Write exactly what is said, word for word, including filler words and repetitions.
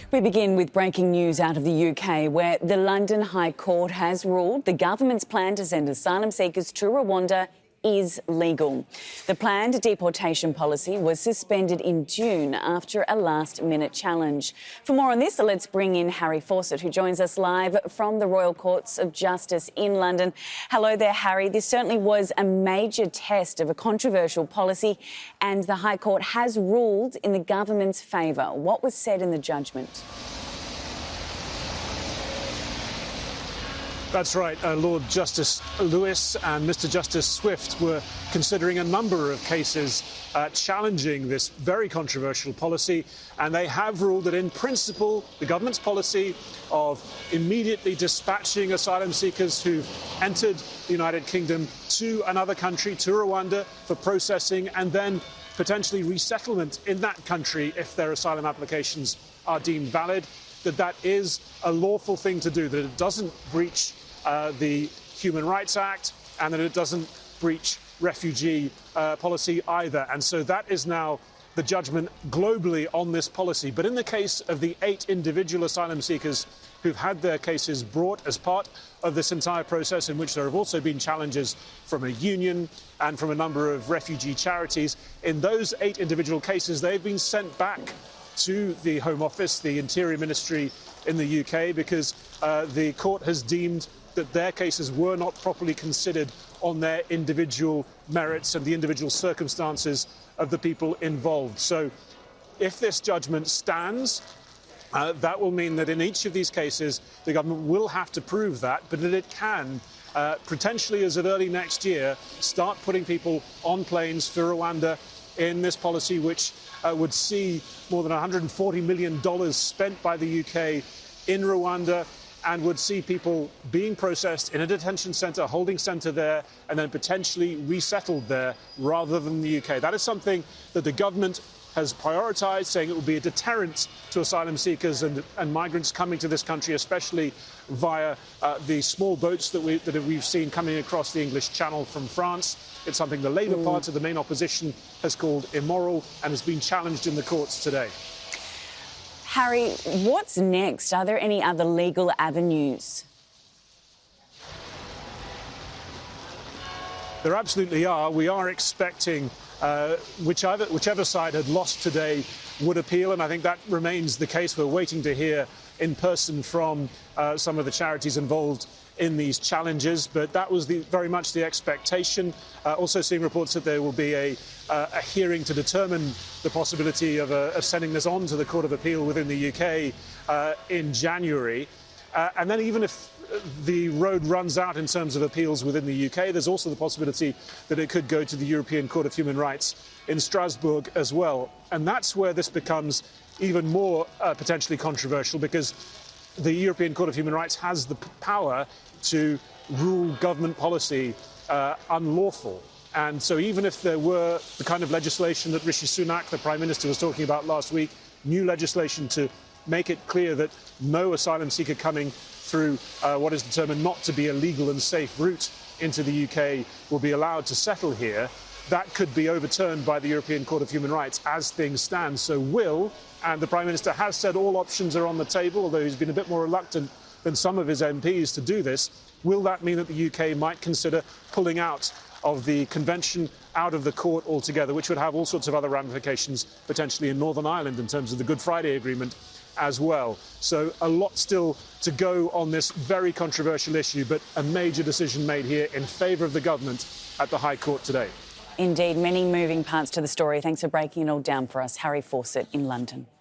We begin with breaking news out of the U K, where the London High Court has ruled the government's plan to send asylum seekers to Rwanda is legal. The planned deportation policy was suspended in June after a last-minute challenge. For more on this, let's bring in Harry Fawcett, who joins us live from the Royal Courts of Justice in London. Hello there, Harry. This certainly was a major test of a controversial policy, and the High Court has ruled in the government's favour. What was said in the judgment? That's right. Uh, Lord Justice Lewis and Mister Justice Swift were considering a number of cases uh, challenging this very controversial policy, and they have ruled that in principle the government's policy of immediately dispatching asylum seekers who've entered the United Kingdom to another country, to Rwanda, for processing and then potentially resettlement in that country if their asylum applications are deemed valid, that that is a lawful thing to do, that it doesn't breach uh, the Human Rights Act and that it doesn't breach refugee uh, policy either. And so that is now the judgment globally on this policy. But in the case of the eight individual asylum seekers who've had their cases brought as part of this entire process, in which there have also been challenges from a union and from a number of refugee charities, in those eight individual cases, they've been sent back to the Home Office, the Interior Ministry in the U K, because uh, the court has deemed that their cases were not properly considered on their individual merits and the individual circumstances of the people involved. So if this judgment stands, uh, that will mean that in each of these cases the government will have to prove that, but that it can, uh, potentially as of early next year, start putting people on planes for Rwanda in this policy, which uh, would see more than one hundred forty million dollars spent by the U K in Rwanda, and would see people being processed in a detention centre, holding centre there, and then potentially resettled there rather than the U K. That is something that the government has prioritised, saying it will be a deterrent to asylum seekers and, and migrants coming to this country, especially via uh, the small boats that, we, that we've seen coming across the English Channel from France. It's something the Labour mm. Party, the main opposition, has called immoral and has been challenged in the courts today. Harry, what's next? Are there any other legal avenues? There absolutely are. We are expecting uh, whichever, whichever side had lost today would appeal, and I think that remains the case. We're waiting to hear in person from uh, some of the charities involved in these challenges, but that was the, very much the expectation. Uh, also seeing reports that there will be a, uh, a hearing to determine the possibility of, uh, of sending this on to the Court of Appeal within the U K uh, in January. Uh, and then even if the road runs out in terms of appeals within the U K, there's also the possibility that it could go to the European Court of Human Rights in Strasbourg as well. And that's where this becomes even more uh, potentially controversial, because the European Court of Human Rights has the power to rule government policy uh, unlawful. And so even if there were the kind of legislation that Rishi Sunak, the Prime Minister, was talking about last week, new legislation to make it clear that no asylum seeker coming through uh, what is determined not to be a legal and safe route into the U K will be allowed to settle here, that could be overturned by the European Court of Human Rights as things stand. So will, and the Prime Minister has said all options are on the table, although he's been a bit more reluctant than some of his M Ps to do this, will that mean that the U K might consider pulling out of the convention, out of the court altogether, which would have all sorts of other ramifications potentially in Northern Ireland in terms of the Good Friday Agreement as well. So a lot still to go on this very controversial issue, but a major decision made here in favour of the government at the High Court today. Indeed, many moving parts to the story. Thanks for breaking it all down for us. Harry Fawcett in London.